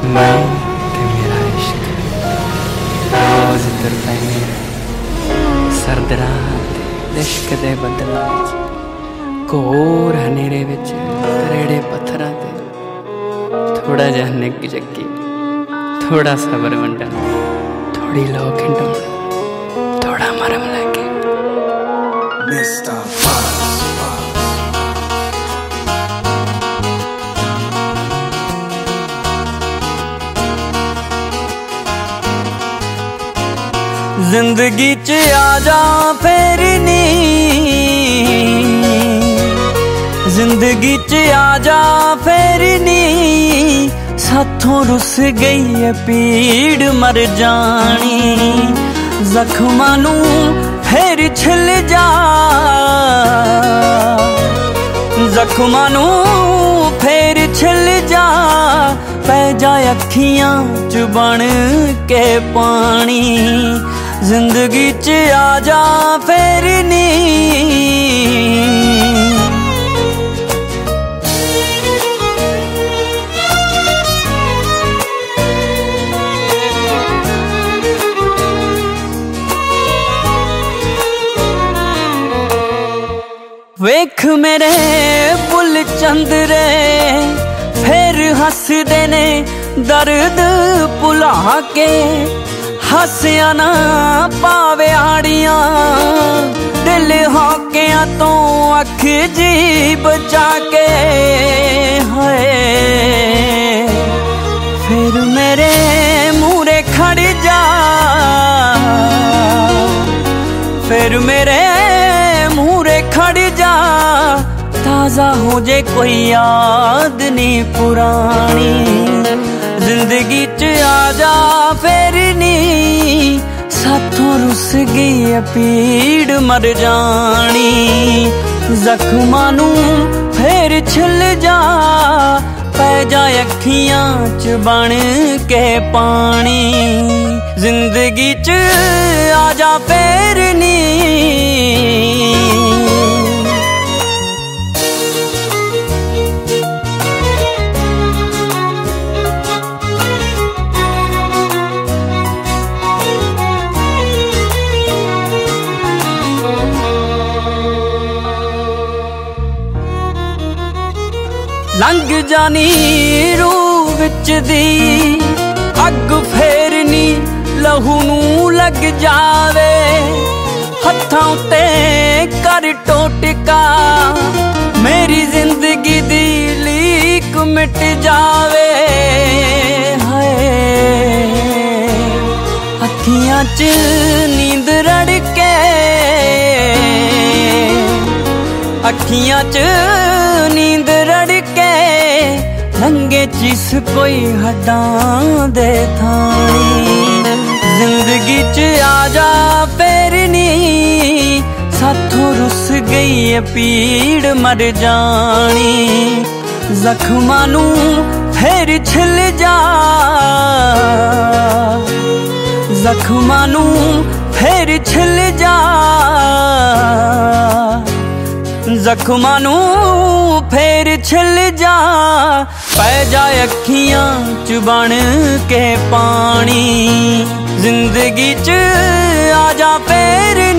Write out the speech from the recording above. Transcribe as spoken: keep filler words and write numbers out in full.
मैं ते मेरा इश्क रोज तुर पैने सर्द रात लिश्क दे बदलां घोर हनेरे विच करेड़े पत्थरां ते थोड़ा जिहा निग जगी थोड़ा सबर वंडन थोड़ी लौ खिंडन थोड़ा मरम लगे जिंदगी च आजा फेर नी जिंदगी च आजा फेर नी साथों रुस गई है पीड़ मर जानी जख्मां नू फेर छिल जा जख्मां नू फेर छिल जा पै जाए अखियां च बन के पानी जिंदगी च आजा फेर नी वेख मेरे बुल चंदरे फिर हसदे ने दर्द भुला के हसिया ना पावे आड़ियां दिल हौकिया तो अख जी बचा के है फिर मेरे मूरे खड़ जा फिर मेरे मूरे खड़ जा ताजा हो जे कोई याद नहीं पुरानी जिंदगी च आजा फेर नी साथों रुस गई है पीड़ मर जानी जख्मां नू फेर छिल जा पै जाए अखियां च बन के पानी जिंदगी च आजा फेर नी लंघ जानी रूह विच दी अग फेरनी लहू नू लग जावे हत्थां उत्ते कर टोटका मेरी जिंदगी दी लीक मिट जावे हाय अखियां च नींद रड़के अखियां च नींद रड़के लंगे चिस कोई हड्डां दे थानी जिंदगी च आजा फेर नी साथों रुस गई है पीड़ मर जानी जख्मां नू फेर छिल जा जख्मां नू फेर छिल जा जख्मां नू फेर छिल जा पै जाए अखियां च बन के पानी जिंदगी च आजा फेर